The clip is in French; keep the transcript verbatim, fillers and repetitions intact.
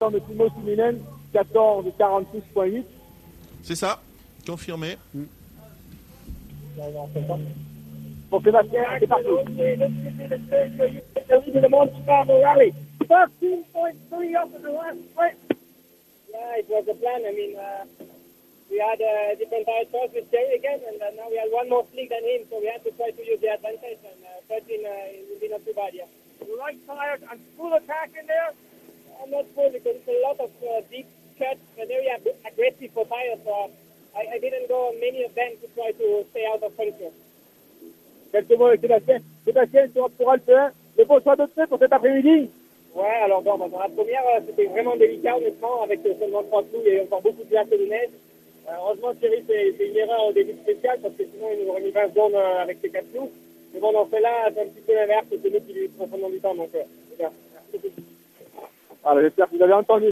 de Timo Suminen, quatorze quarante-six virgule huit. C'est ça, confirmé. Mm. Pour Sébastien, c'est parti. thirteen point three up in the last sprint. Yeah, it was the plan. I mean, uh, we had a different tire first with Jerry again, and uh, now we had one more slick than him, so we had to try to use the advantage, and uh, thirteen uh, it would be not too bad, yeah. The right tire and full attack in there? I'm not full because it's a lot of uh, deep cuts, but very ag- aggressive for tires, so I, I didn't go on many of them to try to stay out of puncture. Quelques mots avec Sébastien. Sébastien, tu pourras le faire. Le bon choix de fait pour cet après-midi? Ouais, alors bon, dans la première, euh, c'était vraiment délicat, honnêtement, avec euh, seulement trois trous, il y avait encore beaucoup de glace et de neige. Euh, heureusement, Thierry, c'est, c'est une erreur au début spécial, parce que sinon, il nous aurait mis vingt secondes euh, avec ses quatre trous. Mais bon, dans celle-là, c'est un petit peu l'inverse, c'est nous qui lui prenons du temps, donc euh, c'est bien. Alors, j'espère que vous avez entendu.